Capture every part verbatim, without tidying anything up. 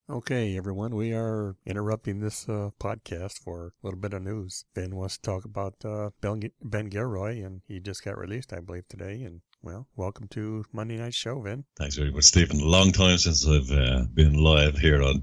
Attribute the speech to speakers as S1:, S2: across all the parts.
S1: Okay, everyone, we are interrupting this uh, podcast for a little bit of news. Ben wants to talk about uh, Ben, Ben Gilroy, and he just got released, I believe, today. And, well, welcome to Monday Night Show, Ben.
S2: Thanks very much, Stephen. A long time since I've uh, been live here on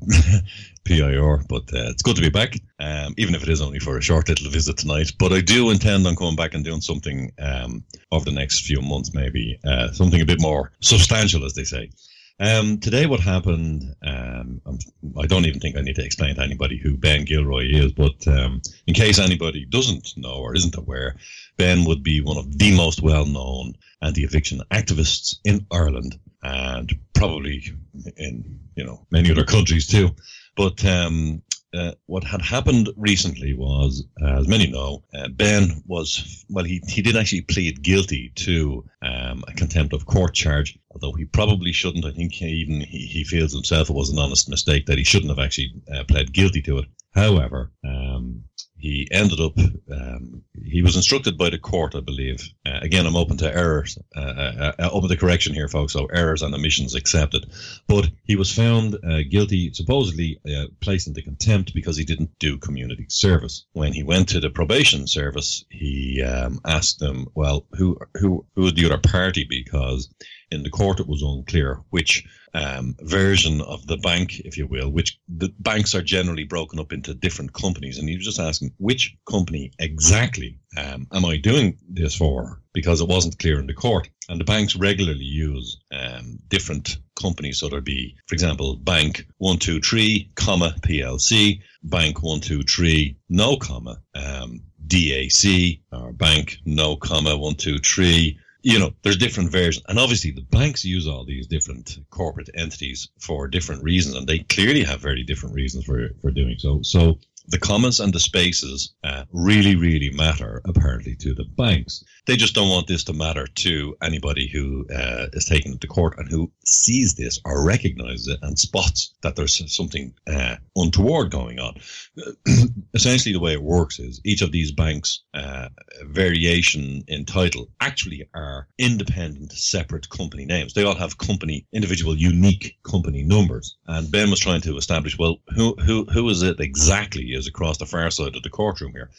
S2: P I R, but uh, it's good to be back, um, even if it is only for a short little visit tonight. But I do intend on coming back and doing something um, over the next few months, maybe, uh, something a bit more substantial, as they say. Um, today what happened, um, I don't even think I need to explain to anybody who Ben Gilroy is, but um, in case anybody doesn't know or isn't aware, Ben would be one of the most well-known anti-eviction activists in Ireland, and probably in, you know, many other countries too. But um, uh, what had happened recently was, uh, as many know, uh, Ben was, well, he, he did actually plead guilty to um, a contempt of court charge, although he probably shouldn't. I think he even he, he feels himself it was an honest mistake that he shouldn't have actually uh, pled guilty to it. However, um, he ended up, um, he was instructed by the court, I believe. Uh, again, I'm open to errors, uh, uh, uh, open to correction here, folks, so errors and omissions accepted. But he was found uh, guilty, supposedly uh, placed into contempt because he didn't do community service. When he went to the probation service, he um, asked them, well, who, who, who would the other party be? Because in the court it was unclear which um, version of the bank, if you will, which the banks are generally broken up into different companies. And he was just asking, which company exactly um, am I doing this for? Because it wasn't clear in the court. And the banks regularly use um, different companies. So there'd be, for example, Bank one two three, comma, P L C, Bank one two three, no comma, um, D A C, or Bank no comma, one two three. You know, there's different versions. And obviously the banks use all these different corporate entities for different reasons, and they clearly have very different reasons for, for doing so. So the commas and the spaces uh, really, really matter, apparently, to the banks. They just don't want this to matter to anybody who uh, is taking it to court and who sees this or recognizes it and spots that there's something uh, untoward going on. Essentially, the way it works is each of these banks' uh, variation in title actually are independent, separate company names. They all have company, individual, unique company numbers. And Ben was trying to establish, well, who who who is it exactly is across the far side of the courtroom here?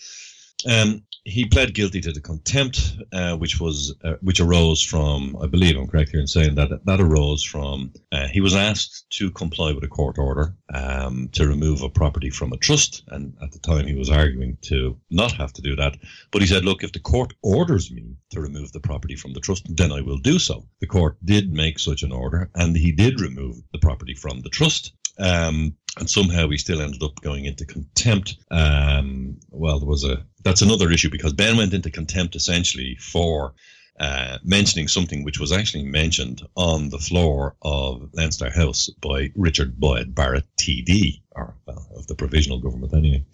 S2: Um, he pled guilty to the contempt, uh, which was uh, which arose from, I believe I'm correct here in saying that that arose from uh, he was asked to comply with a court order um, to remove a property from a trust, and at the time he was arguing to not have to do that. But he said, "Look, if the court orders me to remove the property from the trust, then I will do so." The court did make such an order, and he did remove the property from the trust. Um, and somehow he still ended up going into contempt. Um, well, there was a, that's another issue, because Ben went into contempt essentially for uh, mentioning something which was actually mentioned on the floor of Leinster House by Richard Boyd Barrett, T D, or well, of the provisional government anyway.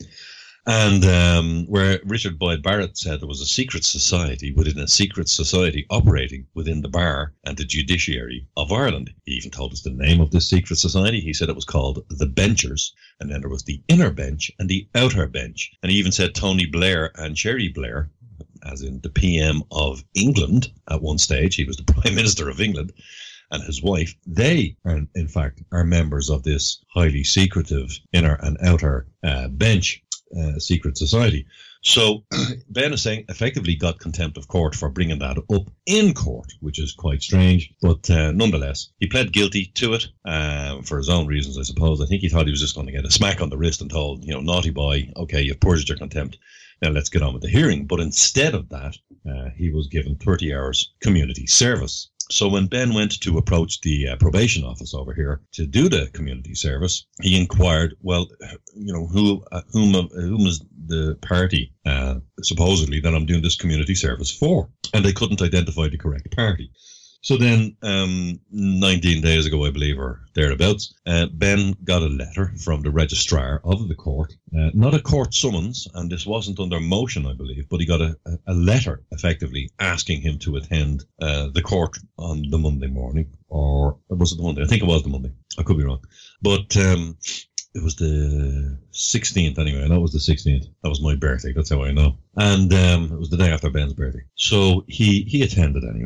S2: And um, where Richard Boyd Barrett said there was a secret society within a secret society operating within the bar and the judiciary of Ireland. He even told us the name of this secret society. He said it was called the Benchers. And then there was the inner bench and the outer bench. And he even said Tony Blair and Cherry Blair, as in the P M of England at one stage, he was the Prime Minister of England, and his wife, they are, in fact, are members of this highly secretive inner and outer uh, bench. Uh, secret society. So Ben is saying effectively got contempt of court for bringing that up in court, which is quite strange. But uh, nonetheless, he pled guilty to it um, for his own reasons, I suppose. I think he thought he was just going to get a smack on the wrist and told, you know, naughty boy, okay, you've purged your contempt. Now let's get on with the hearing. But instead of that, uh, he was given thirty hours community service. So when Ben went to approach the uh, probation office over here to do the community service, he inquired, well, you know, who, uh, whom, uh, whom is the party, uh, supposedly, that I'm doing this community service for? And they couldn't identify the correct party. So then, um, nineteen days ago, I believe, or thereabouts, uh, Ben got a letter from the registrar of the court, uh, not a court summons, and this wasn't under motion, I believe, but he got a, a letter, effectively, asking him to attend uh, the court on the Monday morning, or was it the Monday? I think it was the Monday. I could be wrong. But um, it was the sixteenth anyway. I know it was the sixteenth. That was my birthday. That's how I know. And um, it was the day after Ben's birthday. So he, he attended anyway.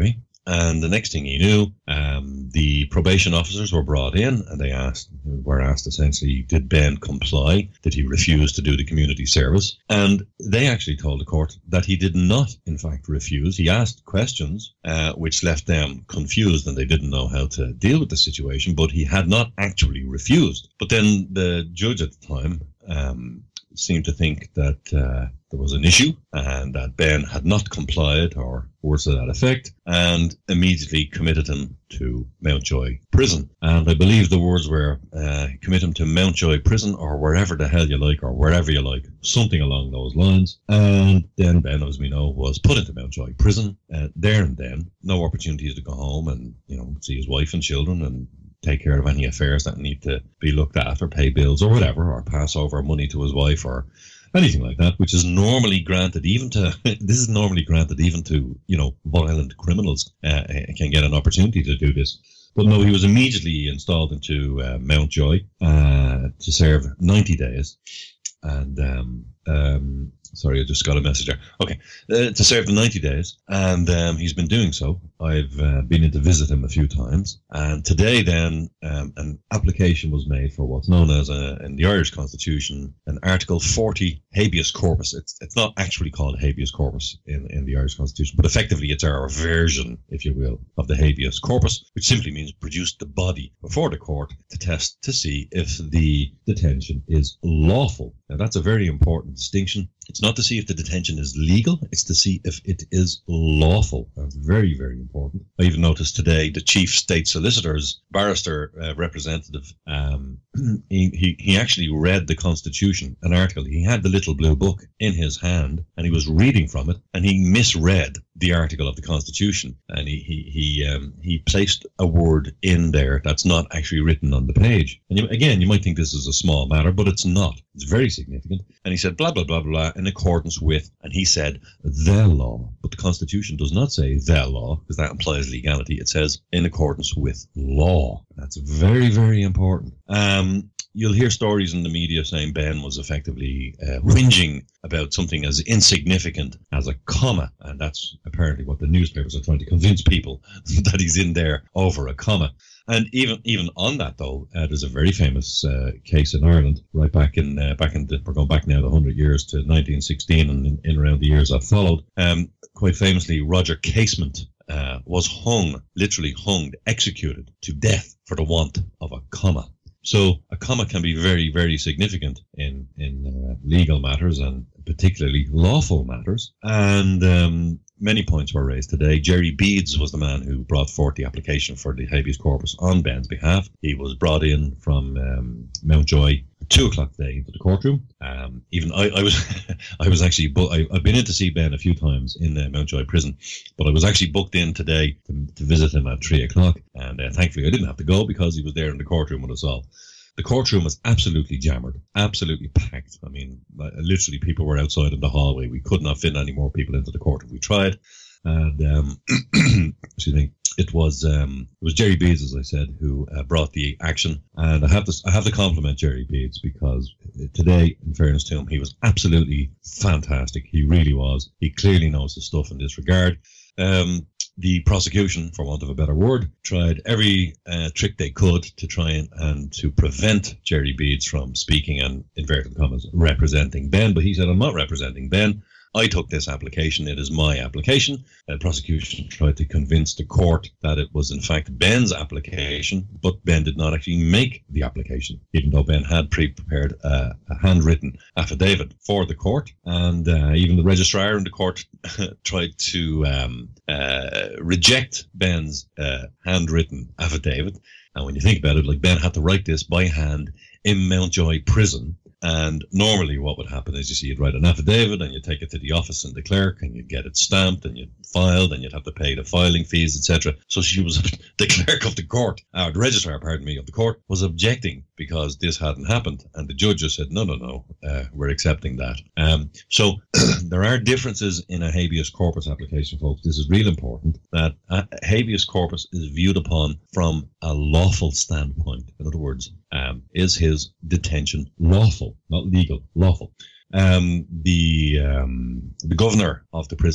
S2: And the next thing he knew, um, the probation officers were brought in, and they asked, were asked essentially, did Ben comply? Did he refuse to do the community service? And they actually told the court that he did not, in fact, refuse. He asked questions, uh, which left them confused, and they didn't know how to deal with the situation, but he had not actually refused. But then the judge at the time um, seemed to think that uh, there was an issue and that Ben had not complied or words to that effect, and immediately committed him to Mountjoy Prison. And I believe the words were, uh, commit him to Mountjoy Prison or wherever the hell you like or wherever you like, something along those lines. And then Ben, as we know, was put into Mountjoy Prison uh, there and then. No opportunities to go home and, you know, see his wife and children and take care of any affairs that need to be looked after, pay bills or whatever, or pass over money to his wife or anything like that, which is normally granted even to, this is normally granted even to, you know, violent criminals uh, can get an opportunity to do this. But no, he was immediately installed into uh, Mountjoy uh, to serve ninety days. And, um, um, sorry, I just got a message there. Okay, uh, to serve the ninety days, and um, he's been doing so. I've uh, been in to visit him a few times, and today then um, an application was made for what's known as, a, in the Irish Constitution, an Article forty habeas corpus. It's it's not actually called habeas corpus in, in the Irish Constitution, but effectively it's our version, if you will, of the habeas corpus, which simply means produce the body before the court to test to see if the detention is lawful. Now that's a very important distinction. It's not to see if the detention is legal, it's to see if it is lawful. That's very, very important. I even noticed today the chief state solicitor's barrister uh, representative, um, he, he, he actually read the Constitution, an article. He had the little blue book in his hand and he was reading from it, and he misread the article of the Constitution, and he he he, um, he placed a word in there that's not actually written on the page. And you, again, you might think this is a small matter, but it's not. It's very significant. And he said, blah, blah, blah, blah, in accordance with, and he said, the law. But the Constitution does not say the law, because that implies legality. It says in accordance with law. That's very, very important. Um, You'll hear stories in the media saying Ben was effectively uh, whinging about something as insignificant as a comma, and that's apparently what the newspapers are trying to convince people, that he's in there over a comma. And even even on that, though, uh, there's a very famous uh, case in Ireland, right back in, uh, back in the, we're going back now to one hundred years to nineteen sixteen, and in, in around the years that followed. Um, quite famously, Roger Casement uh, was hung, literally hung, executed to death for the want of a comma. So a comma can be very, very significant in, in uh, legal matters and particularly lawful matters. And um, many points were raised today. Jerry Beads was the man who brought forth the application for the habeas corpus on Ben's behalf. He was brought in from um, Mountjoy at two o'clock today into the courtroom. Um, even I, I was I was actually, bu- I, I've been in to see Ben a few times in uh, Mountjoy prison, but I was actually booked in today to, to visit him at three o'clock. And uh, thankfully I didn't have to go because he was there in the courtroom with us all. The courtroom was absolutely jammered, absolutely packed. I mean, literally people were outside in the hallway. We could not fit any more people into the court if we tried. And, um, excuse me, it was, um, it was Jerry Beads, as I said, who uh, brought the action. And I have to, I have to compliment Jerry Beads because today, in fairness to him, he was absolutely fantastic. He really was. He clearly knows the stuff in this regard. Um, The prosecution, for want of a better word, tried every uh, trick they could to try and, and to prevent Jerry Beads from speaking and, inverted commas, representing Ben. But he said, I'm not representing Ben. I took this application. It is my application. The prosecution tried to convince the court that it was, in fact, Ben's application, but Ben did not actually make the application, even though Ben had pre-prepared a, a handwritten affidavit for the court. And uh, even the registrar in the court tried to um, uh, reject Ben's uh, handwritten affidavit. And when you think about it, like, Ben had to write this by hand in Mountjoy prison. And normally what would happen is, you see, you'd write an affidavit and you'd take it to the office and the clerk and you'd get it stamped and you'd filed and you'd have to pay the filing fees, et cetera. So she was, the clerk of the court, or the registrar, pardon me, of the court, was objecting because this hadn't happened. And the judge just said, no, no, no, uh, we're accepting that. Um, so there are differences in a habeas corpus application, folks. This is real important, that a habeas corpus is viewed upon from a lawful standpoint. In other words, um, is his detention lawful? Not legal, lawful. Um, the um, the governor of the prison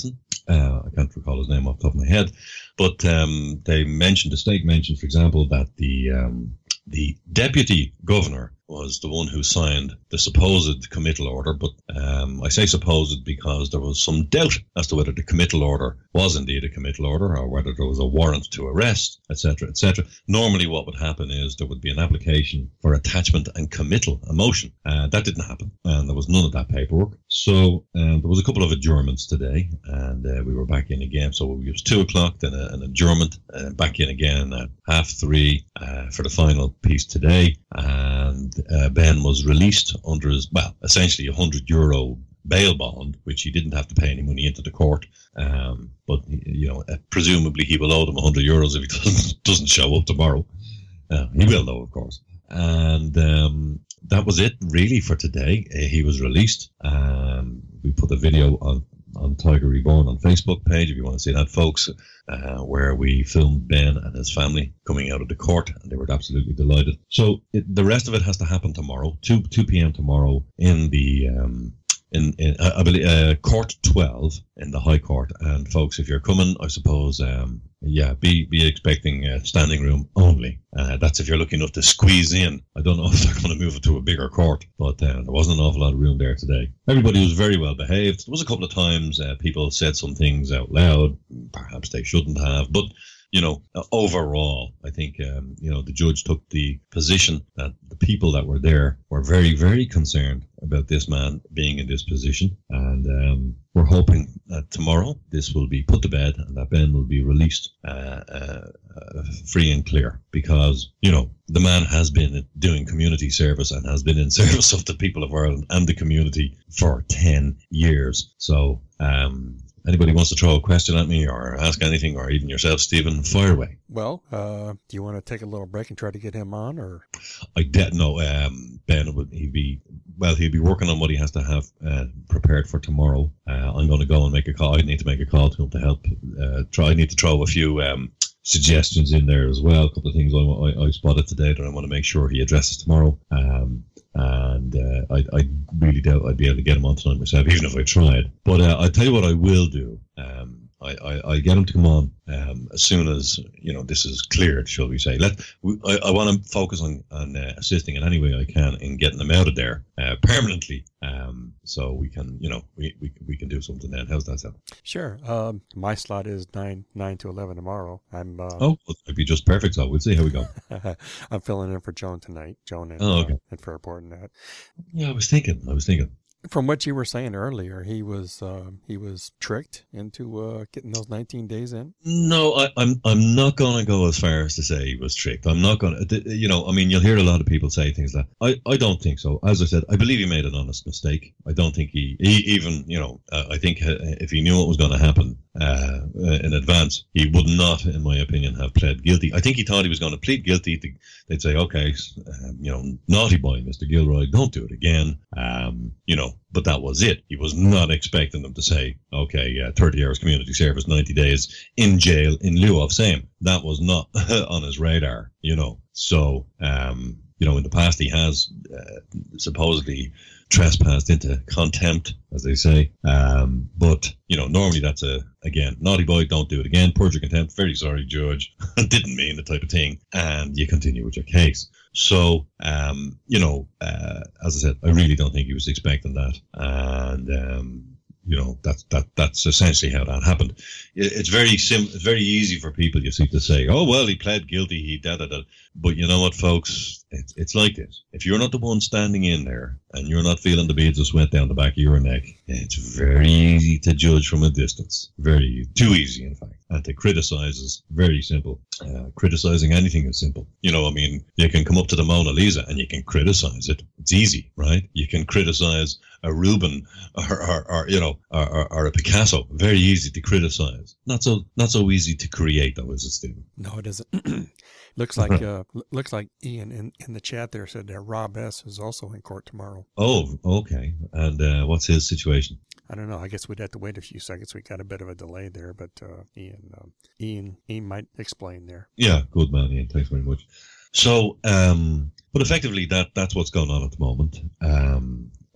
S2: Uh, I can't recall his name off the top of my head, but um, they mentioned, the state mentioned, for example, that the um, the deputy governor was the one who signed the supposed committal order, but um, I say supposed because there was some doubt as to whether the committal order was indeed a committal order or whether there was a warrant to arrest, et cetera, et cetera. Normally what would happen is there would be an application for attachment and committal, a motion. Uh, that didn't happen, and there was none of that paperwork. So um, there was a couple of adjournments today, and uh, we were back in again. So it was two o'clock, then a, an adjournment, uh, back in again at half three uh, for the final piece today. And uh, Ben was released under his, well, essentially a hundred euro bail bond, which he didn't have to pay any money into the court. Um, but, you know, uh, presumably he will owe them a hundred euros if he doesn't, doesn't show up tomorrow. Uh, he will, though, of course. And um, that was it, really, for today. Uh, he was released. Um, we put a video on on Tiger Reborn on Facebook page if you want to see that, folks, uh, where we filmed Ben and his family coming out of the court, and they were absolutely delighted. So it, the rest of it has to happen tomorrow, two p.m. tomorrow in the um, in, in uh, I believe uh, court twelve in the High Court. And folks, if you're coming, I suppose um, yeah, be be expecting uh, standing room only. Uh, that's if you're lucky enough to squeeze in. I don't know if they're going to move it to a bigger court, but uh, there wasn't an awful lot of room there today. Everybody was very well behaved. There was a couple of times uh, people said some things out loud, perhaps they shouldn't have, but you know, uh, overall, I think, um, you know, the judge took the position that the people that were there were very, very concerned about this man being in this position. And um, we're hoping that tomorrow this will be put to bed and that Ben will be released uh, uh, uh, free and clear, because, you know, the man has been doing community service and has been in service of the people of Ireland and the community for ten years. So, um, anybody wants to throw a question at me or ask anything, or even yourself, Stephen, fire away.
S1: Well, uh, do you want to take a little break and try to get him on, or? I
S2: don't know. Um, Ben would he be? Well, he'd be working on what he has to have uh, prepared for tomorrow. Uh, I'm going to go and make a call. I need to make a call to him to help. Uh, try. I need to throw a few um, suggestions in there as well. A couple of things I, I, I spotted today that I want to make sure he addresses tomorrow. Um, And uh, I, I really doubt I'd be able to get him on tonight myself, even if I tried. But uh, I'll tell you what I will do. Um, I, I, I'll get him to come on um, as soon as, you know, this is cleared, shall we say. Let we, I, I want to focus on, on uh, assisting in any way I can in getting them out of there uh, permanently. Um, so we can, you know, we, we we can do something then. How's that sound?
S1: Sure. Um, my slot is nine nine to eleven tomorrow. I'm. Uh,
S2: oh, well, it'd be just perfect. So we'll see how we go.
S1: I'm filling in for Joan tonight. Joan and,
S2: oh, okay.
S1: uh, and Fairport and that.
S2: Yeah, I was thinking. I was thinking.
S1: From what you were saying earlier, he was uh, he was tricked into uh, getting those nineteen days in.
S2: No, I, I'm I'm not going to go as far as to say he was tricked. I'm not going to. You know, I mean, you'll hear a lot of people say things like I I don't think so. As I said, I believe he made an honest mistake. I don't think he, he even you know uh, I think if he knew what was going to happen uh, in advance, he would not, in my opinion, have pled guilty. I think he thought he was going to plead guilty. To, they'd say, okay, um, you know, naughty boy, Mister Gilroy, don't do it again. Um, you know. But that was it. He was not expecting them to say, okay, yeah, thirty hours community service, ninety days in jail in lieu of same. That was not on his radar, you know. So, um, you know, in the past he has uh, supposedly trespassed into contempt, as they say. Um, but, you know, normally that's a, again, naughty boy, don't do it again. Purge your contempt. Very sorry, Judge. Didn't mean the type of thing. And you continue with your case. So, um, you know, uh, as I said, I really don't think he was expecting that. And, um, you know, that's, that, that's essentially how that happened. It, it's very sim, it's very easy for people, you see, to say, oh, well, he pled guilty, he da da da. But you know what, folks? It's, it's like this. If you're not the one standing in there and you're not feeling the beads of sweat down the back of your neck, it's very easy to judge from a distance. Very, too easy, in fact. And to criticize is very simple. Uh, criticizing anything is simple. You know, I mean, you can come up to the Mona Lisa and you can criticize it. It's easy, right? You can criticize a Rubens or, or, or you know, or, or, or a Picasso. Very easy to criticize. Not so, not so easy to create, though, is it, Stephen?
S1: No, it isn't. Looks like uh, looks like Ian in, in the chat there said that Rob S. is also in court tomorrow.
S2: Oh, okay. And uh, what's his situation?
S1: I don't know. I guess we'd have to wait a few seconds. We got a bit of a delay there, but uh, Ian, um, Ian, Ian might explain there.
S2: Yeah, good man, Ian. Thanks very much. So, um, but effectively, that that's what's going on at the moment. Um,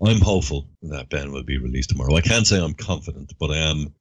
S2: I'm hopeful that Ben will be released tomorrow. I can't say I'm confident, but I am.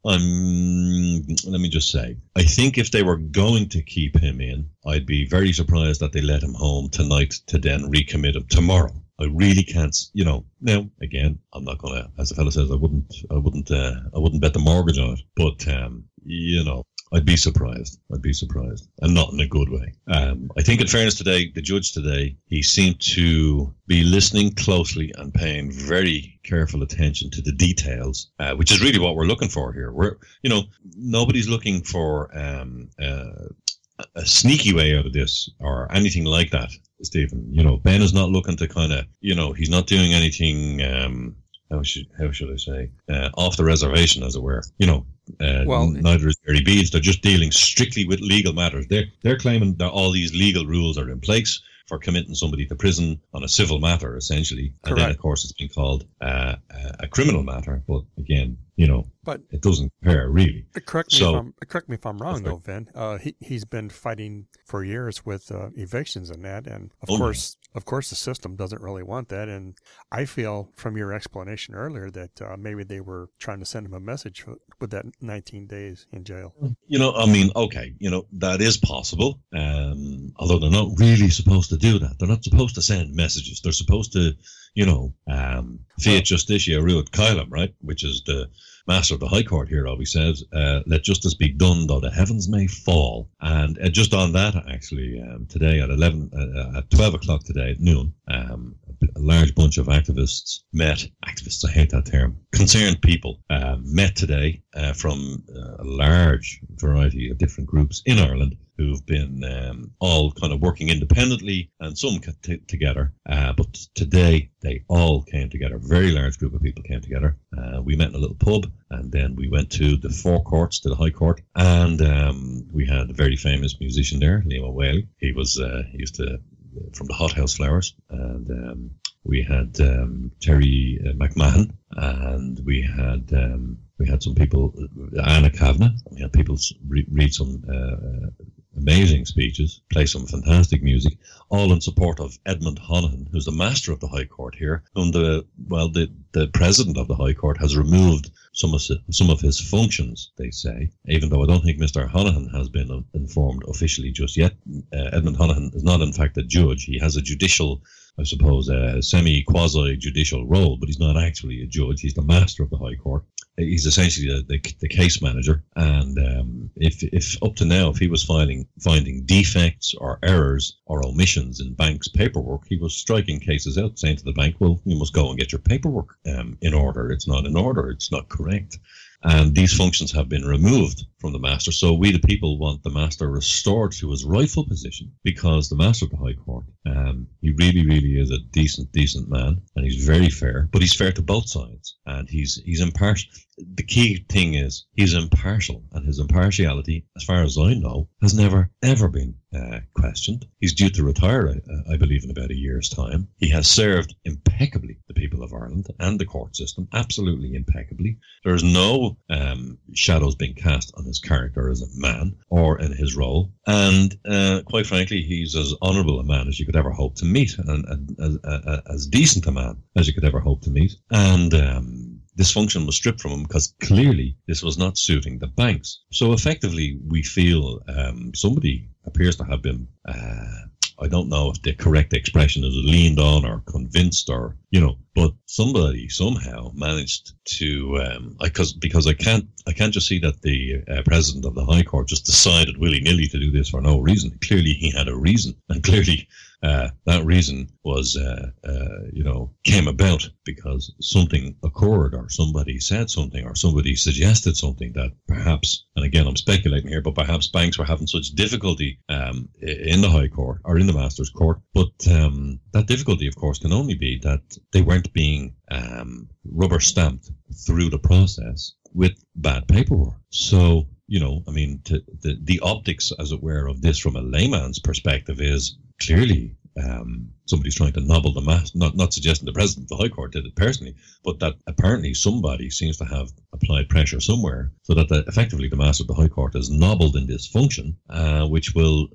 S2: I'm. Let me just say, I think if they were going to keep him in, I'd be very surprised that they let him home tonight to then recommit him tomorrow. I really can't, you know. Now, again, I'm not gonna, as the fellow says, I wouldn't, I wouldn't, uh, I wouldn't bet the mortgage on it. But um, you know, I'd be surprised. I'd be surprised, and not in a good way. Um, I think, in fairness, today, the judge today, he seemed to be listening closely and paying very careful attention to the details, uh, which is really what we're looking for here. We're, you know, nobody's looking for um, uh, a sneaky way out of this or anything like that, Stephen. You know, Ben is not looking to kind of, you know, he's not doing anything. Um, how should how should I say uh, off the reservation, as it were. You know. Uh, well, neither is Gary Beads. They're just dealing strictly with legal matters. They're, they're claiming that all these legal rules are in place for committing somebody to prison on a civil matter, essentially. And then, of course, it's been called uh, a criminal matter. But again, you know, but it doesn't compare, really.
S1: Correct me,
S2: so,
S1: if, I'm, correct me if I'm wrong, though, Vin. Uh, he, he's been fighting for years with uh, evictions and that. And, of oh, course... Of course, the system doesn't really want that, and I feel from your explanation earlier that uh, maybe they were trying to send him a message with that nineteen days in jail.
S2: You know, I mean, okay, you know, that is possible, um, although they're not really supposed to do that. They're not supposed to send messages. They're supposed to, you know, um, fiat justitia ruat caelum, right, which is the Master of the High Court here always says, uh, let justice be done though the heavens may fall. And uh, just on that, actually, um, today at eleven, uh, at twelve o'clock today at noon, um, a large bunch of activists met, activists, I hate that term, concerned people uh, met today uh, from uh, a large variety of different groups in Ireland who've been um, all kind of working independently and some t- together. Uh, but today they all came together. A very large group of people came together. Uh, we met in a little pub, and then we went to the Four Courts, to the High Court, and um, we had a very famous musician there, Liam Whaley. He was uh, he used to from the Hot House Flowers, and um, we had um, Terry uh, McMahon, and we had um, we had some people, Anna Kavanagh. We had people re- read some uh, amazing speeches, play some fantastic music, all in support of Edmund Honaghan, who's the Master of the High Court here, whom the well the the President of the High Court has removed some of some of his functions, they say, even though I don't think Mister Honaghan has been informed officially just yet. Uh, Edmund Honaghan is not, in fact, a judge. He has a judicial, I suppose, a semi-quasi-judicial role, but he's not actually a judge. He's the Master of the High Court. He's essentially the, the, the case manager, and um, if if up to now, if he was filing, finding defects or errors or omissions in banks' paperwork, he was striking cases out, saying to the bank, well, you must go and get your paperwork um, in order. It's not in order. It's not correct. And these functions have been removed from the Master. So we, the people, want the Master restored to his rightful position, because the Master of the High Court, um, he really, really is a decent, decent man, and he's very fair, but he's fair to both sides, and he's he's impartial. The key thing is he's impartial, and his impartiality, as far as I know, has never, ever been uh, questioned. He's due to retire, I, I believe, in about a year's time. He has served impeccably the people of Ireland and the court system, absolutely impeccably. There's no um, shadows being cast on his character as a man or in his role, and uh, quite frankly, he's as honourable a man as you could ever hope to meet, and, and as, as, as decent a man as you could ever hope to meet. And um, this function was stripped from him because clearly this was not suiting the banks. So effectively, we feel um, somebody appears to have been, uh, I don't know if the correct expression is leaned on or convinced, or, you know, but somebody somehow managed to, um, I, cause, because I can't, I can't just see that the uh, President of the High Court just decided willy-nilly to do this for no reason. Clearly he had a reason, and clearly uh, that reason was, uh, uh, you know, came about because something occurred, or somebody said something, or somebody suggested something that perhaps, and again I'm speculating here, but perhaps banks were having such difficulty um, in the High Court or in the Master's Court. But um, that difficulty, of course, can only be that they weren't being um, rubber stamped through the process with bad paperwork. So, you know, I mean, to, the, the optics, as it were, of this from a layman's perspective is clearly um, somebody's trying to nobble the mass, not, not suggesting the President of the High Court did it personally, but that apparently somebody seems to have applied pressure somewhere so that the, effectively the Master of the High Court is nobbled in this function, uh, which will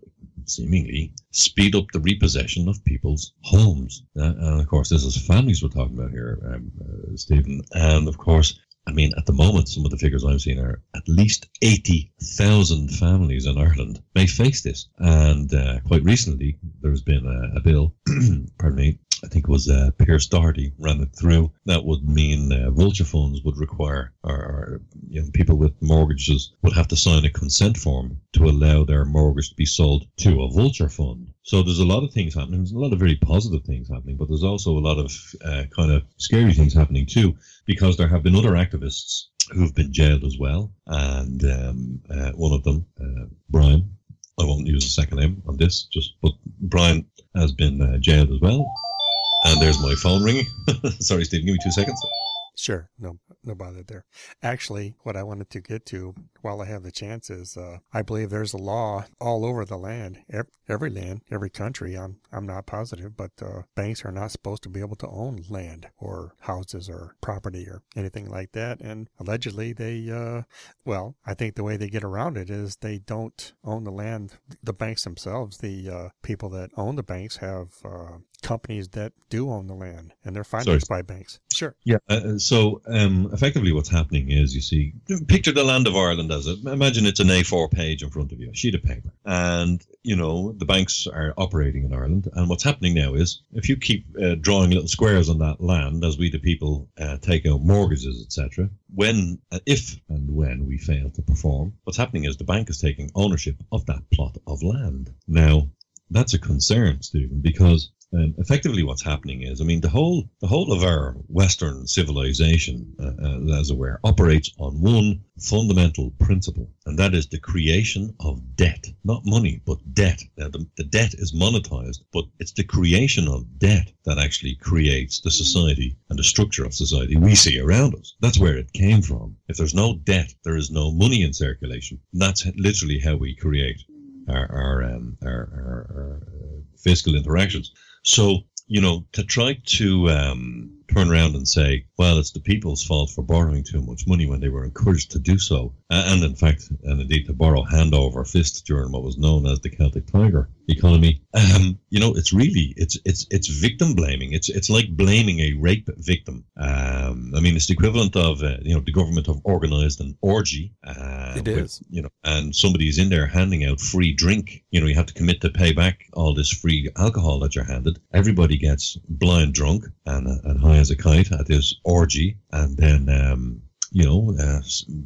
S2: seemingly speed up the repossession of people's homes. Uh, and of course, this is families we're talking about here, um, uh, Stephen. And of course, I mean, at the moment, some of the figures I'm seeing are at least eighty thousand families in Ireland may face this. And uh, quite recently, there's been a, a bill, pardon me, I think it was uh, Pierce Doherty ran it through. That would mean uh, vulture funds would require, or, or you know, people with mortgages would have to sign a consent form to allow their mortgage to be sold to a vulture fund. So there's a lot of things happening. There's a lot of very positive things happening, but there's also a lot of uh, kind of scary things happening too, because there have been other activists who've been jailed as well. And um, uh, one of them, uh, Brian, I won't use a second name on this, just but Brian has been uh, jailed as well. And there's my phone ringing. Sorry, Stephen, give me two seconds.
S1: Sure. No, no bother there. Actually, what I wanted to get to while I have the chance is, uh, I believe there's a law all over the land, every, every land, every country. I'm, I'm not positive, but, uh, banks are not supposed to be able to own land or houses or property or anything like that. And allegedly they, uh, well, I think the way they get around it is they don't own the land, the banks themselves. The, uh, people that own the banks have, uh, companies that do own the land, and they're financed Sorry. by banks. Sure.
S2: Yeah. Uh, so, um, effectively, what's happening is, you see, picture the land of Ireland as a. Imagine it's an A four page in front of you, a sheet of paper, and you know the banks are operating in Ireland. And what's happening now is, if you keep uh, drawing little squares on that land, as we the people uh, take out mortgages, et cetera, when, uh, if, and when we fail to perform, what's happening is the bank is taking ownership of that plot of land. Now, that's a concern, Stephen, because Um, effectively, what's happening is, I mean, the whole the whole of our Western civilization, uh, uh, as it were, operates on one fundamental principle, and that is the creation of debt, not money, but debt. Now, the, the debt is monetized, but it's the creation of debt that actually creates the society and the structure of society we see around us. That's where it came from. If there's no debt, there is no money in circulation. That's literally how we create our our um, our, our, our uh, fiscal interactions. So, you know, to try to um, turn around and say, well, it's the people's fault for borrowing too much money when they were encouraged to do so, and in fact, and indeed to borrow hand over fist during what was known as the Celtic Tiger economy, um, you know, it's really, it's it's it's victim blaming. It's it's like blaming a rape victim. Um, I mean, it's the equivalent of, uh, you know, the government have organized an orgy. Uh,
S1: it
S2: with,
S1: is.
S2: You know, and somebody's in there handing out free drink. You know, you have to commit to pay back all this free alcohol that you're handed. Everybody gets blind drunk and, uh, and high as a kite at this orgy, and then, um, you know, uh,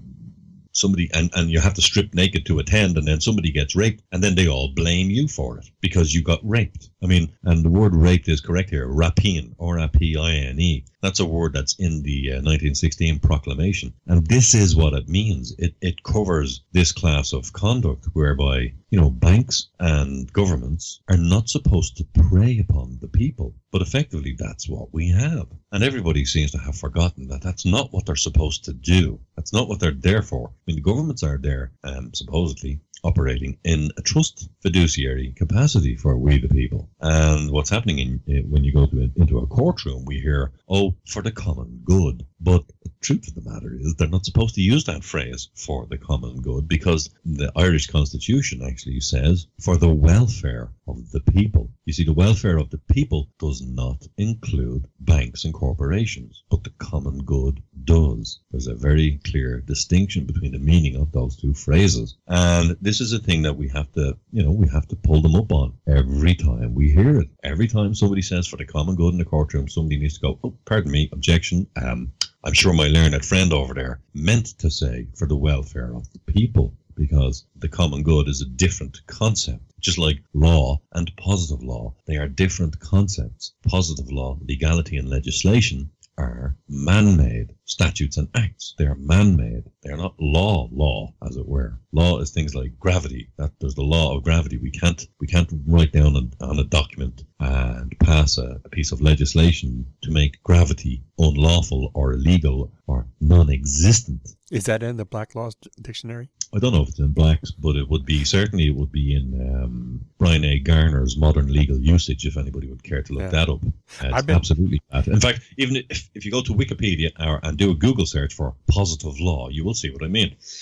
S2: somebody, and, and you have to strip naked to attend, and then somebody gets raped, and then they all blame you for it because you got raped. I mean, and the word raped is correct here, rapine, R A P I N E. That's a word that's in the uh, nineteen sixteen proclamation. And this is what it means. It it covers this class of conduct whereby, you know, banks and governments are not supposed to prey upon the people. But effectively, that's what we have. And everybody seems to have forgotten that that's not what they're supposed to do. That's not what they're there for. I mean, the governments are there, um, supposedly, operating in a trust fiduciary capacity for we the people. And what's happening in, in when you go to a, into a courtroom, we hear, oh, for the common good. But the truth of the matter is they're not supposed to use that phrase, for the common good, because the Irish Constitution actually says for the welfare of the people. You see, the welfare of the people does not include banks and corporations, but the common good does. There's a very clear distinction between the meaning of those two phrases. And this is a thing that we have to, you know, we have to pull them up on every time we hear it. Every time somebody says for the common good in the courtroom, somebody needs to go, oh, pardon me, objection. Um, I'm sure my learned friend over there meant to say for the welfare of the people, because the common good is a different concept. Just like law and positive law, they are different concepts. Positive law, legality and legislation are man-made statutes and acts. They are man-made. They are not law, law, as it were. Law is things like gravity. That there's the law of gravity. We can't we can't write down on, on a document and pass a, a piece of legislation to make gravity unlawful or illegal or non-existent.
S1: Is that in the Black Laws Dictionary?
S2: I don't know if it's in Black's, but it would be, certainly it would be in um, Brian A. Garner's Modern Legal Usage, if anybody would care to look yeah. that up. Uh, it's been... absolutely that. In fact, even if, if you go to Wikipedia or, and do a Google search for positive law, you will see what I mean.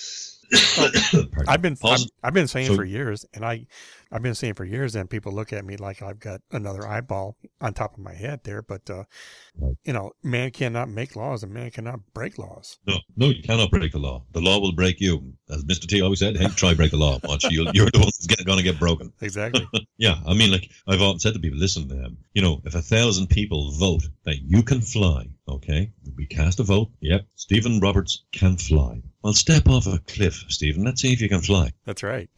S1: I've been I've,
S2: Pause.
S1: I've been saying
S2: So-
S1: for years, and I I've been saying for years, and people look at me like I've got another eyeball on top of my head there. But uh,
S2: Right.
S1: you know, man cannot make laws, and man cannot break laws.
S2: No, no, you cannot break the law. The law will break you. As Mister T always said, hey, try break the law. Watch, you'll, you're the one that's going to get broken.
S1: Exactly.
S2: Yeah, I mean, like I've often said to people, listen, um, you know, if a thousand people vote that you can fly, okay, we cast a vote. Yep, Stephen Roberts can fly. Well, step off a cliff, Stephen. Let's see if you can fly.
S1: That's right.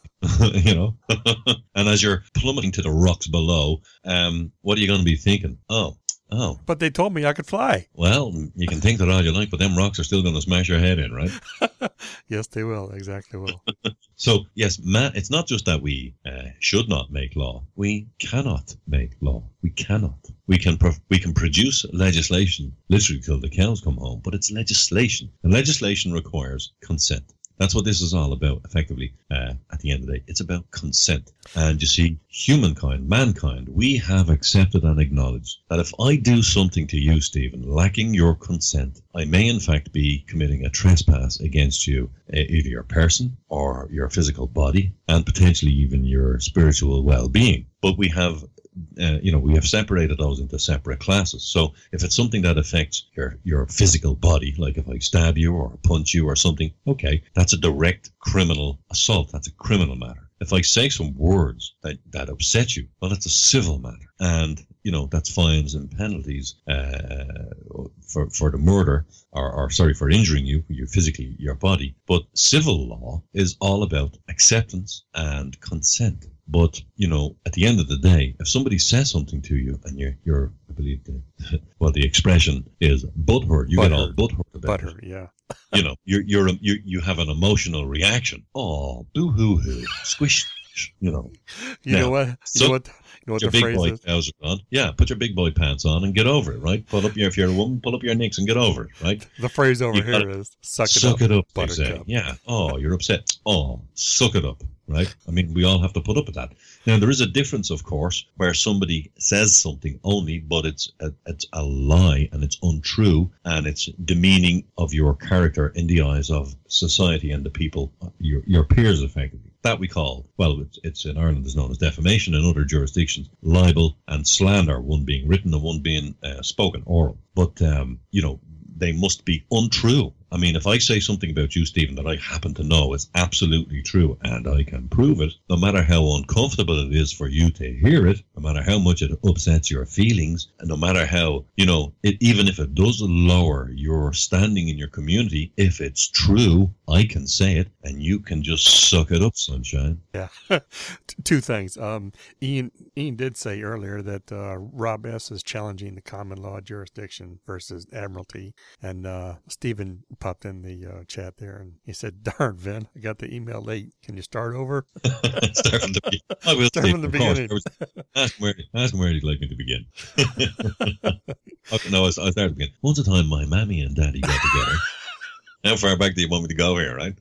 S2: You know, and as you're plummeting to the rocks below, um, what are you going to be thinking? Oh, oh.
S1: But they told me I could fly.
S2: Well, you can think that all you like, but them rocks are still going to smash your head in, right?
S1: Yes, they will. Exactly will.
S2: So, yes, man, it's not just that we uh, should not make law. We cannot make law. We cannot. We can pro- we can produce legislation literally till the cows come home, but it's legislation. And legislation requires consent. That's what this is all about, effectively, uh, at the end of the day. It's about consent. And you see, humankind, mankind, we have accepted and acknowledged that if I do something to you, Stephen, lacking your consent, I may in fact be committing a trespass against you, uh, either your person or your physical body, and potentially even your spiritual well-being. But we have Uh, you know, we have separated those into separate classes. So if it's something that affects your, your physical body, like if I stab you or punch you or something, okay, that's a direct criminal assault. That's a criminal matter. If I say some words that, that upset you, well, that's a civil matter. And, you know, that's fines and penalties uh, for, for the murder or, or, sorry, for injuring you, you physically, your body. But civil law is all about acceptance and consent. But, you know, at the end of the day, if somebody says something to you and you're, you're I believe, the, well, the expression is butthurt, you
S1: Butthurt.
S2: get all butthurt about
S1: Butter,
S2: it.
S1: yeah.
S2: You know, you're, you're, you, you have an emotional reaction. Oh, boo-hoo-hoo, squish, you know.
S1: You
S2: Now,
S1: know what? You
S2: so-
S1: know what? You know what
S2: Your
S1: the
S2: big
S1: phrase
S2: boy
S1: is?
S2: trousers on. Yeah, put your big boy pants on and get over it, right? Pull up your, if you're a woman, pull up your nicks and get over it, right?
S1: The phrase over
S2: You
S1: here
S2: gotta
S1: is "suck it
S2: Suck
S1: up,
S2: it up, they
S1: buttercup."
S2: say. Yeah. Oh, you're upset. Oh, suck it up, right? I mean, we all have to put up with that. Now, there is a difference, of course, where somebody says something only, but it's a, it's a lie and it's untrue and it's demeaning of your character in the eyes of society and the people, your, your peers, effectively. That we call, well, it's, it's in Ireland is known as defamation. In other jurisdictions, libel and slander, one being written and one being uh, spoken, oral. But, um, you know, they must be untrue. I mean, if I say something about you, Stephen, that I happen to know is absolutely true and I can prove it, no matter how uncomfortable it is for you to hear it, no matter how much it upsets your feelings, and no matter how, you know, it, even if it does lower your standing in your community, if it's true, I can say it and you can just suck it up, sunshine.
S1: Yeah. T- Two things. Um, Ian Ian did say earlier that uh, Rob S. is challenging the common law jurisdiction versus admiralty. And uh, Stephen popped in the uh, chat there and he said, "Darn, Vin, I got the email late. Can you start over?"
S2: Start from the beginning. I will
S1: Start
S2: Steve,
S1: from the
S2: of course.
S1: beginning.
S2: I was- Ask him where, ask him where he'd like me to begin. Okay, no, I start at the beginning. Once a time, my mammy and daddy got together. How far back do you want me to go here, right?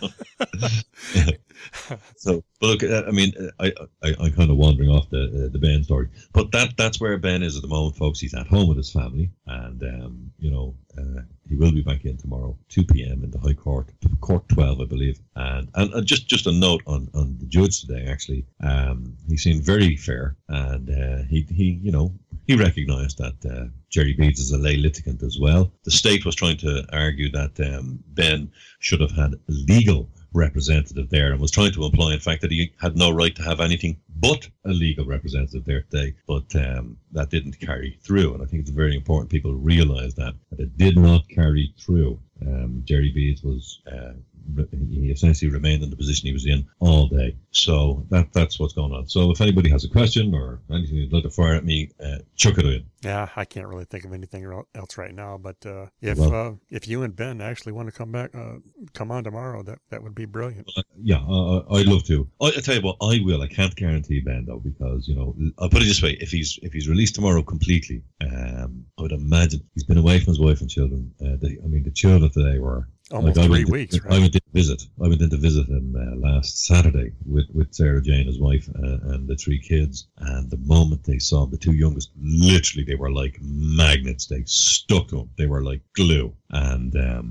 S2: So, but look, I mean, I, I, I'm kind of wandering off the the Ben story, but that that's where Ben is at the moment, folks. He's at home with his family, and um, you know, uh, he will be back in tomorrow, two p.m. in the High Court, Court twelve, I believe. And and uh, just just a note on, on the judge today. Actually, um, he seemed very fair, and uh, he he you know he recognised that uh, Jerry Beads is a lay litigant as well. The state was trying to argue that um, Ben should have had legal representative there and was trying to imply, in fact, that he had no right to have anything but a legal representative there today, but um, that didn't carry through. And I think it's very important people realise that, that it did not carry through. Um, Jerry Beads was, uh, he essentially remained in the position he was in all day. So that that's what's going on. So if anybody has a question or anything you'd like to fire at me, uh, chuck it in.
S1: Yeah, I can't really think of anything else right now. But uh, if
S2: Well,
S1: uh, if you and Ben actually want to come back, uh, come on tomorrow, that that would be brilliant.
S2: Uh, yeah, uh, I'd love to. I, I tell you what, I will. I can't guarantee Ben though, because you know, I'll put it this way: if he's if he's released tomorrow completely, um, I would imagine he's been away from his wife and children. Uh, they, I mean, the children today were
S1: Almost
S2: like, I
S1: three
S2: went,
S1: weeks,
S2: I
S1: right?
S2: went in to visit. I went in to visit him uh, last Saturday with, with Sarah Jane, his wife, uh, and the three kids. And the moment they saw the two youngest, literally, they were like magnets. They stuck to him. They were like glue. And um,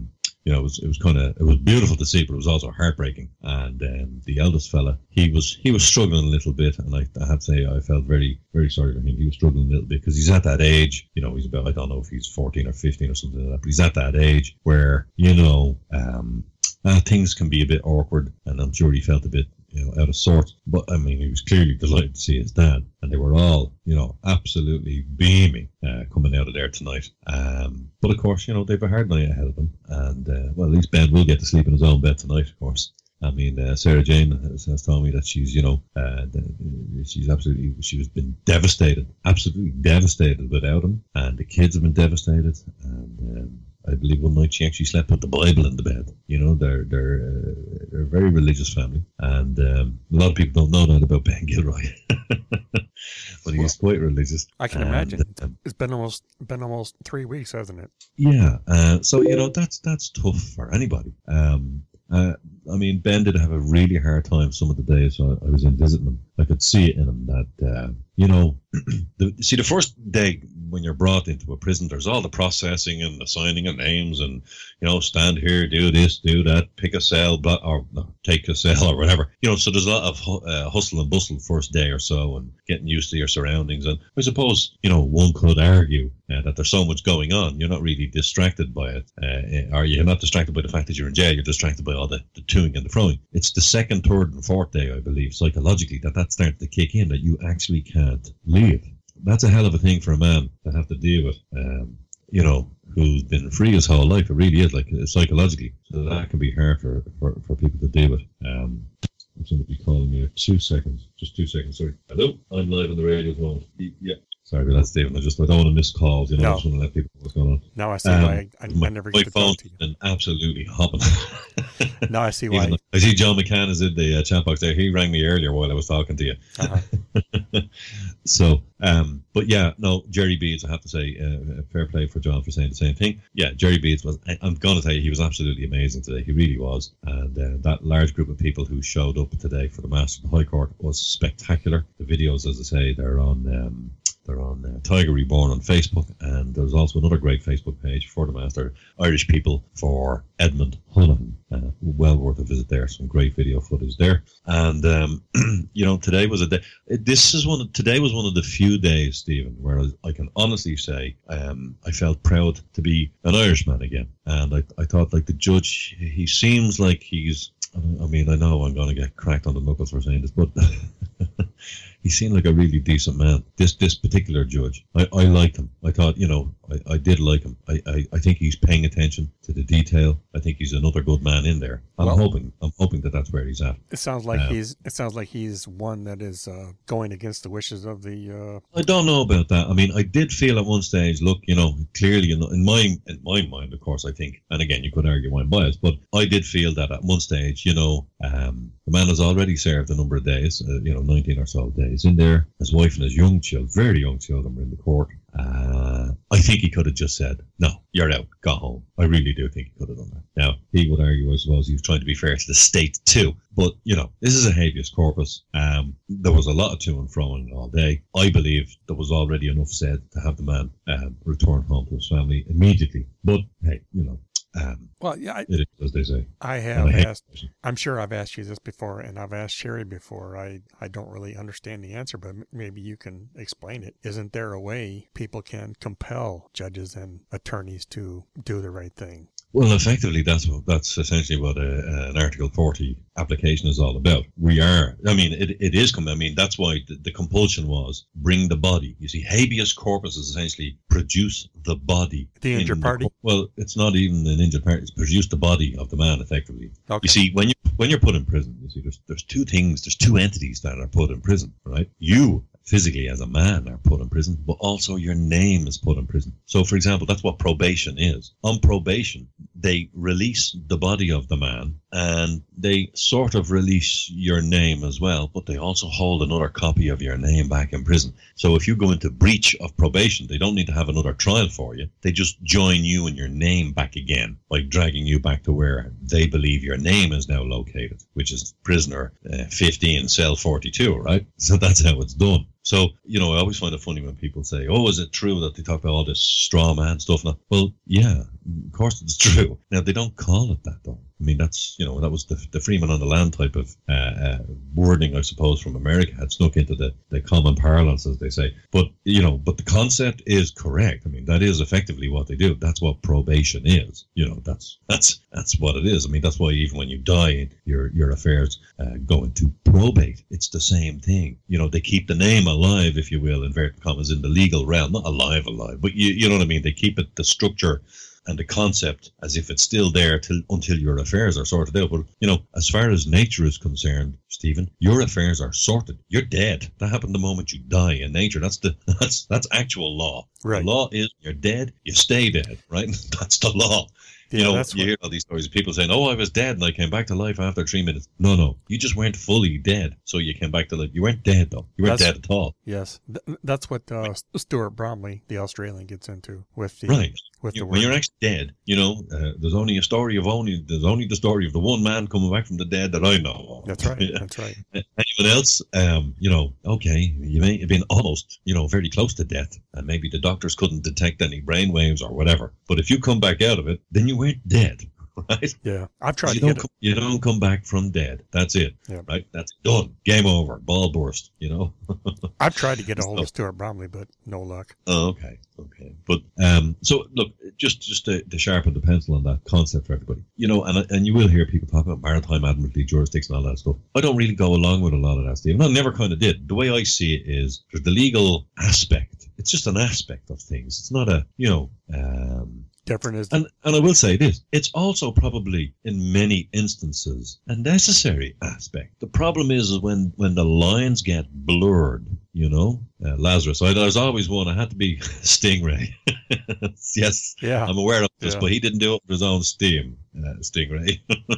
S2: you know, it was, it was kind of, it was beautiful to see, but it was also heartbreaking. And um, the eldest fella, he was, he was struggling a little bit. And I, I have to say, I felt very, very sorry for him. He was struggling a little bit because he's at that age, you know, he's about, I don't know if he's fourteen or fifteen or something like that, but he's at that age where, you know, um, uh, things can be a bit awkward. And I'm sure he felt a bit, you know, out of sorts. But I mean, he was clearly delighted to see his dad, and they were all, you know, absolutely beaming uh, coming out of there tonight. Um, but of course, you know, they've a hard night ahead of them, and uh, well, at least Ben will get to sleep in his own bed tonight, of course. I mean, uh, Sarah Jane has, has told me that she's, you know, uh, she's absolutely, she's been devastated, absolutely devastated without him, and the kids have been devastated, and um, I believe one night she actually slept with the Bible in the bed. You know, they're they're uh, they're a very religious family, and um, a lot of people don't know that about Ben Gilroy, but he's quite religious.
S1: I can
S2: and,
S1: imagine.
S2: Um,
S1: it's been almost been almost three weeks, hasn't it?
S2: Yeah. Uh, so you know, that's that's tough for anybody. Um, uh, I mean, Ben did have a really hard time some of the days I, I was in visiting him. I could see it in him that, uh, you know, the, see, the first day when you're brought into a prison, there's all the processing and the signing of names and, you know, stand here, do this, do that, pick a cell, blah, or no, take a cell or whatever. You know, so there's a lot of uh, hustle and bustle first day or so and getting used to your surroundings. And I suppose, you know, one could argue uh, that there's so much going on. You're not really distracted by it. Uh, or you're not distracted by the fact that you're in jail. You're distracted by all the, the toing and the froing. It's the second, third and fourth day, I believe, psychologically, that that starts to kick in, that you actually can't leave. That's a hell of a thing for a man to have to deal with, um, you know, who's been free his whole life. It really is, like, psychologically. So that can be hard for, for, for people to deal with. Um, somebody calling me. Two seconds. Just two seconds, sorry. Hello? I'm live on the radio at the moment. Yeah. Sorry about that, Stephen. I just I don't want to miss calls. You know,
S1: No.
S2: I just want to let people know what's going on.
S1: Now I see
S2: Um,
S1: why I, I,
S2: my,
S1: I never
S2: my
S1: get to
S2: phone's
S1: talk to you.
S2: been absolutely hopping.
S1: Now I see
S2: Even
S1: why.
S2: though- I see John McCann is in the uh, chat box there. He rang me earlier while I was talking to you.
S1: Uh-huh.
S2: So, um, but yeah, no, Jerry Beads, I have to say, uh, fair play for John for saying the same thing. Yeah, Jerry Beads was, I, I'm going to tell you, he was absolutely amazing today. He really was. And uh, that large group of people who showed up today for the Master of the High Court was spectacular. The videos, as I say, they're on... Um, They're on uh, Tiger Reborn on Facebook, and there's also another great Facebook page for the Master, Irish People for Edmund Holohan. Uh, well worth a visit there. Some great video footage there. And um, you know, today was a day. This is one. Of, today was one of the few days, Stephen, where I, I can honestly say um, I felt proud to be an Irishman again. And I, I thought, like, the judge, he seems like he's. I mean, I know I'm going to get cracked on the knuckles for saying this, but he seemed like a really decent man. This this particular judge, I, I liked him. I thought, you know, I, I did like him. I, I, I think he's paying attention to the detail. I think he's another good man in there. I'm
S1: Well-
S2: hoping I'm hoping that that's where he's at.
S1: It sounds like
S2: Um,
S1: he's. It sounds like he's one that is uh, going against the wishes of the. Uh,
S2: I don't know about that. I mean, I did feel at one stage, look, you know, clearly in, in my in my mind, of course, I think, and again, you could argue I'm biased, but I did feel that at one stage, you know, um, the man has already served a number of days, uh, you know, nineteen or so days in there. His wife and his young child, very young children, were in the court. Uh, I think he could have just said, no, you're out, go home. I really do think he could have done that. Now, he would argue, I suppose, he was trying to be fair to the state too. But, you know, this is a habeas corpus. Um, there was a lot of to and froing all day. I believe there was already enough said to have the man um, return home to his family immediately. But, hey, you know, um,
S1: well, yeah, I,
S2: it is as they say.
S1: I
S2: And
S1: have
S2: I hate
S1: asked.
S2: it.
S1: I'm sure I've asked you this before, and I've asked Sherry before. I, I don't really understand the answer, but m- maybe you can explain it. Isn't there a way people can compel judges and attorneys to do the right thing?
S2: Well, effectively, that's what, that's essentially what a, an Article forty application is all about. We are, I mean, it, it is, com- I mean, that's why the, the compulsion was bring the body. You see, habeas corpus is essentially produce the body.
S1: The injured
S2: in
S1: party?
S2: co- well, it's not even an injured party. It's produce the body of the man, effectively.
S1: Okay.
S2: You see, when you when you're put in prison, you see, there's there's two things, there's two entities that are put in prison, right? You physically as a man are put in prison, but also your name is put in prison. So, for example, that's what probation is. On probation, they release the body of the man and they sort of release your name as well, but they also hold another copy of your name back in prison. So if you go into breach of probation, they don't need to have another trial for you. They just join you and your name back again by dragging you back to where they believe your name is now located, which is prisoner uh, fifteen, cell forty-two, right? So that's how it's done. So, you know, I always find it funny when people say, oh, is it true that they talk about all this straw man stuff now? Well, yeah, of course it's true. Now, they don't call it that, though. I mean, that's, you know, that was the, the Freeman on the land type of uh, uh, wording, I suppose, from America had snuck into the, the common parlance, as they say. But, you know, but the concept is correct. I mean, that is effectively what they do. That's what probation is. You know, that's that's that's what it is. I mean, that's why even when you die, your your affairs uh, go into probate. It's the same thing. You know, they keep the name alive, if you will, inverted commas, in the legal realm. Not alive, alive, but you, you know what I mean? They keep it, the structure and the concept, as if it's still there till until your affairs are sorted out. But, you know, as far as nature is concerned, Stephen, your affairs are sorted. You're dead. That happened the moment you die in nature. That's the that's that's actual law.
S1: Right.
S2: The law is you're dead, you stay dead, right? That's the law. You
S1: Yeah,
S2: know,
S1: that's
S2: you
S1: what-
S2: hear all these stories of people saying, oh, I was dead and I came back to life after three minutes. No, no, you just weren't fully dead, so you came back to life. You weren't dead, though. You weren't
S1: That's-
S2: dead at all.
S1: Yes, Th- that's what uh, Stuart Bromley, the Australian, gets into with the
S2: Right.
S1: with
S2: You-
S1: the
S2: when
S1: word.
S2: you're actually dead, you know, uh, there's only a story of only, there's only the story of the one man coming back from the dead that I know of.
S1: That's right. That's right.
S2: Anyone else, um, you know, okay, you may have been almost, you know, very close to death, and maybe the doctors couldn't detect any brain waves or whatever. But if you come back out of it, then you weren't dead, right?
S1: Yeah, I've tried
S2: You
S1: to
S2: don't,
S1: get it.
S2: come, you don't come back from dead. That's it,
S1: Yeah.
S2: right? That's done. Game over. Ball burst, you know?
S1: I've tried to get a hold of Stuart Bromley, but no luck.
S2: Oh, okay, okay. But um, so look, just just to, to sharpen the pencil on that concept for everybody, you know, and and you will hear people talk about maritime admiralty jurisdiction and all that stuff. I don't really go along with a lot of that, Stephen. I never kind of did. The way I see it is there's the legal aspect. It's just an aspect of things. It's not a, you know. Um,
S1: Different is
S2: And and I will say this, it's also probably in many instances a necessary aspect. The problem is, is when, when the lines get blurred, you know, uh, Lazarus, I, there's always one, I had to be Stingray. Yes,
S1: yeah.
S2: I'm aware of this,
S1: Yeah.
S2: but he didn't do it with his own steam, uh, Stingray.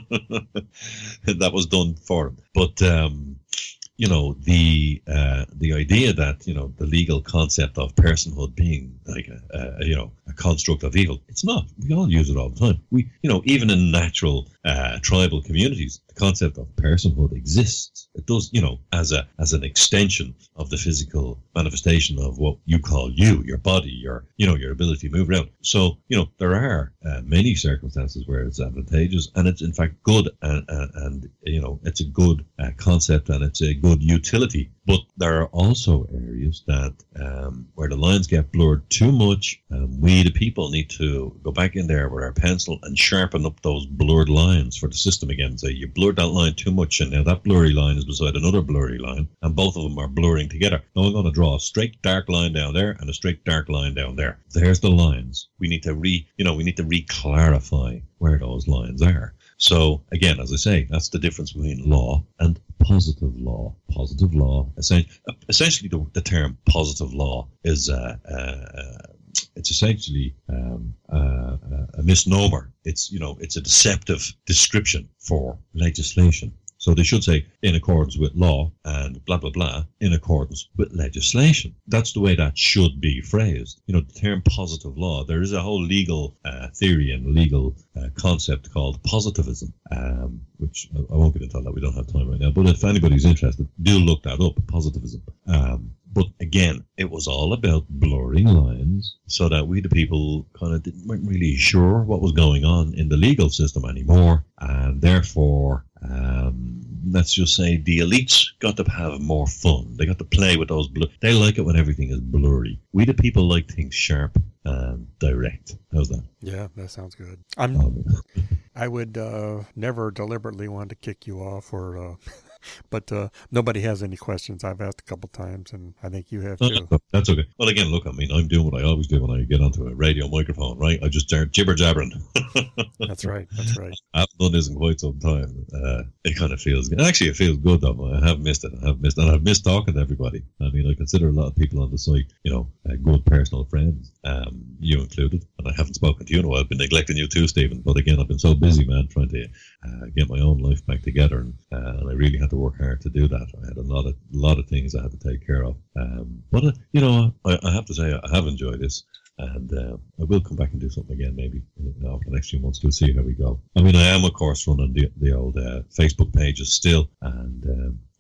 S2: That was done for him. But, um, you know, the uh, the idea that, you know, the legal concept of personhood being like a, a you know a construct of evil, it's not. We all use it all the time. We, you know, even in natural uh, tribal communities, the concept of personhood exists. It does, you know, as a as an extension of the physical manifestation of what you call you, your body, your you know your ability to move around. So, you know, there are uh, many circumstances where it's advantageous, and it's in fact good, and and, and you know, it's a good uh, concept, and it's a good utility. But there are also areas that um, where the lines get blurred too much, and we the people need to go back in there with our pencil and sharpen up those blurred lines for the system again. Say you blurred that line too much, and now that blurry line is beside another blurry line, and both of them are blurring together. Now I'm going to draw a straight dark line down there and a straight dark line down there. There's the lines. We need to re, you know, we need to re-clarify where those lines are. So again, as I say, that's the difference between law and positive law. Positive law, essentially, the, the term positive law is uh, uh, it's essentially um, uh, a misnomer. It's, you know, it's a deceptive description for legislation. So they should say in accordance with law and blah, blah, blah, in accordance with legislation. That's the way that should be phrased. You know, the term positive law, there is a whole legal uh, theory and legal uh, concept called positivism, um, which I, I won't get into that. We don't have time right now. But if anybody's interested, do look that up, positivism. Um, but again, it was all about blurring lines so that we, the people, kind of didn't, weren't really sure what was going on in the legal system anymore. And therefore, um, let's just say the elites got to have more fun. They got to play with those. Bl- they like it when everything is blurry. We, the people, like things sharp and direct. How's that?
S1: Yeah, that sounds good. I'm.
S2: Um,
S1: I would uh, never deliberately want to kick you off, or, uh, but uh, nobody has any questions. I've asked a couple times, and I think you have too.
S2: No, that's okay. Well, again, look, I mean, I'm doing what I always do when I get onto a radio microphone, right? I just start jibber jabbering.
S1: That's right. That's right.
S2: I haven't done this in quite some time. Uh, it kind of feels good. Actually, it feels good, though. I have missed it. I have missed it. And I've missed talking to everybody. I mean, I consider a lot of people on the site, you know, uh, good personal friends, um, you included. And I haven't spoken to you in a while. I've been neglecting you too, Stephen. But again, I've been so busy, man, trying to uh, get my own life back together. And, uh, and I really had to work hard to do that. I had a lot of, a lot of things I had to take care of. Um, but, uh, you know, I, I have to say, I have enjoyed this. And uh, I will come back and do something again, maybe uh, over the next few months. We'll see how we go. I mean, I am, of course, running the, the old uh, Facebook pages still. And, um, you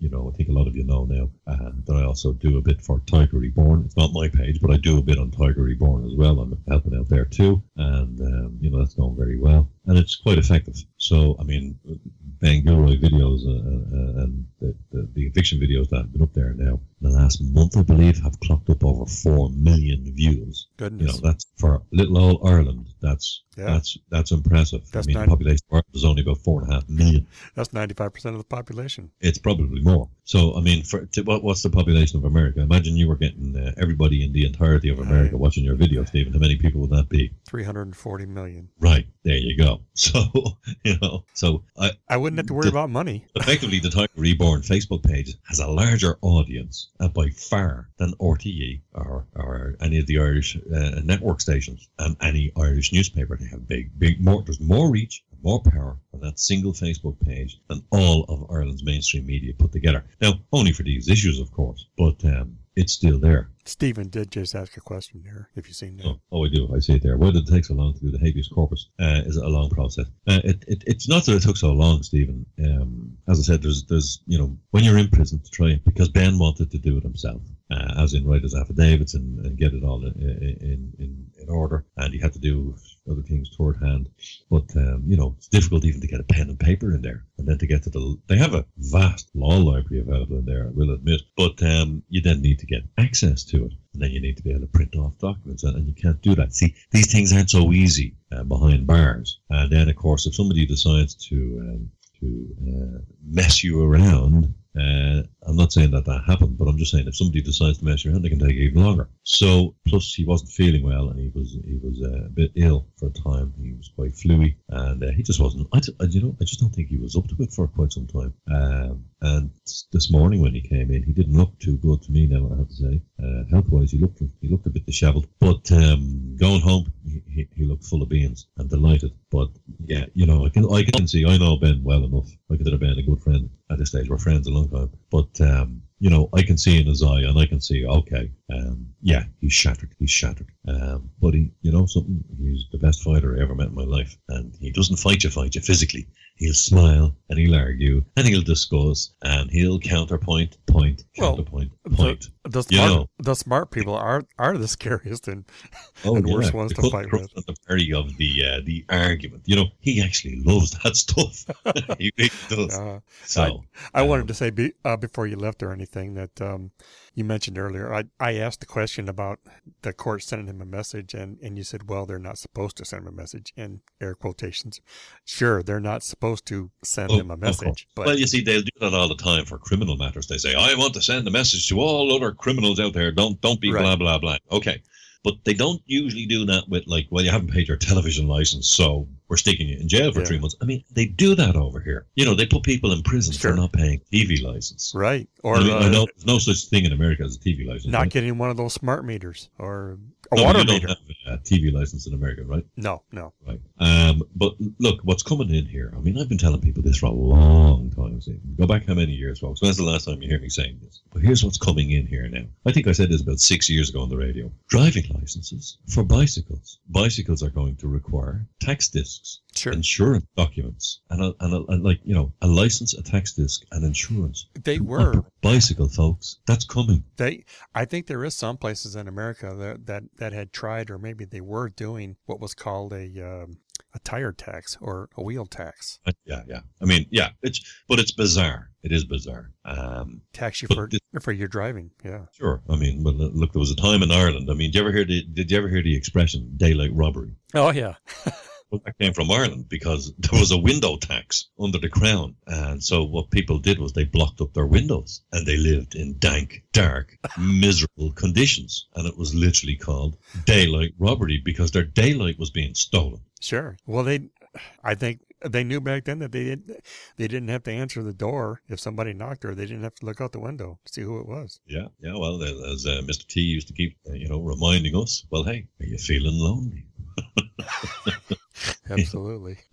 S2: you know, I think a lot of you know now uh, that I also do a bit for Tiger Reborn. It's not my page, but I do a bit on Tiger Reborn as well. I'm helping out there too, and um, you know, that's going very well, and it's quite effective. So, I mean, Ben Gilroy videos uh, uh, and the, the, the eviction videos that have been up there now in the last month, I believe, have clocked up over four million views.
S1: Goodness.
S2: You know, that's for little old Ireland. That's
S1: Yeah.
S2: that's that's impressive.
S1: That's
S2: I mean,
S1: not-
S2: the population of Ireland is only about four and a half million.
S1: That's ninety-five percent of the population.
S2: It's probably more. So, I mean, for to, what, what's the population of America? Imagine you were getting uh, everybody in the entirety of America
S1: Right.
S2: watching your video, Stephen. How many people would that be?
S1: three hundred forty million.
S2: Right, there you go. So, you know, so I
S1: I wouldn't have to worry
S2: The-
S1: about money.
S2: effectively the Tiger Reborn Facebook page has a larger audience uh, by far than R T E or, or any of the Irish uh, network stations and any Irish newspaper. They have big, big more. There's more reach, more power on that single Facebook page than all of Ireland's mainstream media put together. Now, only for these issues, of course, but um, it's still there.
S1: Stephen did just ask a question there, if you've seen that.
S2: Oh, oh, I do. I see it there. Why did it take so long to do the habeas corpus? Uh, is it a long process? Uh, it, it, it's not that it took so long, Stephen. Um, as I said, there's, there's, you know, when you're in prison to try it, because Ben wanted to do it himself, uh, as in write his affidavits and, and get it all in, in, in, in order, and he had to do other things toward hand. But, um, you know, it's difficult even to get a pen and paper in there, and then to get to the, they have a vast law library available in there, I will admit, but um, you then need to get access to it. And then you need to be able to print off documents, and, and you can't do that. See, these things aren't so easy uh, behind bars. And then, of course, if somebody decides to um, to uh, mess you around, uh, I'm not saying that that happened, but I'm just saying if somebody decides to mess you around, they can take even longer. So, plus he wasn't feeling well, and he was he was uh, a bit ill for a time. He was quite fluey, and uh, he just wasn't. I, I, you know, I just don't think he was up to it for quite some time. Um, and this morning when he came in, he didn't look too good to me. Now I have to say, uh, health-wise, he looked he looked a bit dishevelled. But um, going home, he, he, he looked full of beans and delighted. But yeah, you know, I can I can see I know Ben well enough. I consider Ben a good friend at this stage. We're friends a long time, but. Um, You know, I can see in his eye, and I can see, okay, um, yeah, he's shattered. He's shattered. Um, but he, you know, something. He's the best fighter I ever met in my life, and he doesn't fight you, fight you physically. He'll smile and he'll argue and he'll discuss and he'll counterpoint, point,
S1: Well,
S2: counterpoint, point.
S1: The, the,
S2: You
S1: smart,
S2: know.
S1: the smart people are are the scariest and,
S2: Oh,
S1: and
S2: yeah.
S1: worst ones
S2: They
S1: to
S2: put
S1: fight
S2: trust
S1: with.
S2: at the very of the uh, the argument. You know, he actually loves that stuff. he really does.
S1: Uh,
S2: so
S1: I
S2: um,
S1: wanted to say be, uh, before you left or anything that um, you mentioned earlier, I, I asked the question about the court sending him a message, and, and you said, well, they're not supposed to send him a message, in air quotations. Sure, they're not supposed to send
S2: Oh,
S1: him a
S2: of course.
S1: message, but
S2: Well, you see, they'll do that all the time for criminal matters. They say, "I want to send a message to all other criminals out there. Don't don't be
S1: Right.
S2: blah blah blah." Okay, but they don't usually do that with like, "Well, you haven't paid your television license, so we're sticking you in jail for
S1: Yeah.
S2: three months." I mean, they do that over here. You know, they put people in prison
S1: Sure.
S2: for not paying T V license.
S1: right. Or
S2: I, mean, I
S1: uh,
S2: know there's no such thing in America as a T V license.
S1: not
S2: right?
S1: getting one of those smart meters or a
S2: No,
S1: water
S2: you don't
S1: meter.
S2: have a T V license in America, right?
S1: No, no.
S2: Right. Um, but look, what's coming in here, I mean, I've been telling people this for a long time. See, go back how many years, folks? When's the last time you hear me saying this? But here's what's coming in here now. I think I said this about six years ago on the radio. Driving licenses for bicycles. Bicycles are going to require tax discs,
S1: Sure.
S2: insurance documents, and, a, and, a, and like, you know, a license, a tax disc, and insurance.
S1: They
S2: To
S1: were.
S2: operate a bicycle, folks. That's coming.
S1: They, I think there is some places in America that that, that had tried, or maybe they were doing what was called a um, a tire tax or a wheel tax.
S2: Uh, Yeah, yeah. I mean, yeah, it's, but it's bizarre. It is bizarre. Um,
S1: Tax you
S2: But
S1: for
S2: this-
S1: for your driving. Yeah.
S2: Sure. I mean, well, look, there was a time in Ireland. I mean, did you ever hear the did you ever hear the expression daylight robbery?
S1: Oh yeah.
S2: Well, that came from Ireland because there was a window tax under the crown, and so what people did was they blocked up their windows and they lived in dank, dark, miserable conditions, and it was literally called daylight robbery because their daylight was being stolen.
S1: Sure. Well, they, I think they knew back then that they did, they didn't have to answer the door if somebody knocked, or they didn't have to look out the window to see who it was.
S2: Yeah, yeah. Well, as uh, Mister T used to keep, uh, you know, reminding us. Well, hey, are you feeling lonely?
S1: Absolutely.
S2: Maybe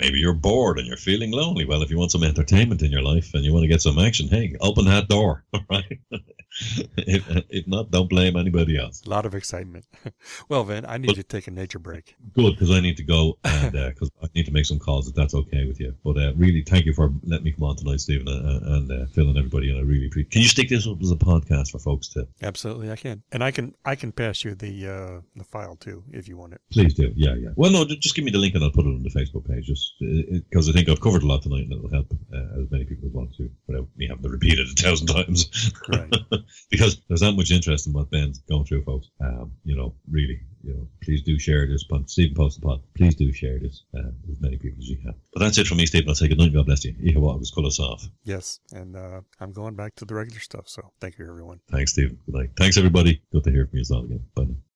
S2: Maybe you're bored and you're feeling lonely. Well, if you want some entertainment in your life and you want to get some action, hey, open that door, all right? if, if not, don't blame anybody else.
S1: A lot of excitement. Well, Vin, I need but, to take a nature break.
S2: Good, because I need to go and because uh, I need to make some calls if that's okay with you. But uh, really, thank you for letting me come on tonight, Stephen, uh, and uh, Phil and everybody. And I really appreciate. Can you stick this up as a podcast for folks too?
S1: Absolutely, I can, and I can I can pass you the uh, the file too if you want it.
S2: Please do. Yeah, yeah. Well, no, just give me the link and I'll put it on the Facebook page. Just because I think I've covered a lot tonight and it'll help uh, as many people as want to without me having to repeat it a thousand times. Right. Because there's that much interest in what Ben's going through, folks. Um, you know, really, you know, please do share this. Stephen Poston Pod, please do share this uh, with many people as you can. But that's it from me, Stephen. I'll say good night. God bless you. Ihawa was call us off.
S1: Yes, and uh, I'm going back to the regular stuff. So thank you, everyone.
S2: Thanks, Stephen. Good night. Thanks, everybody. Good to hear from you as well again. Bye now.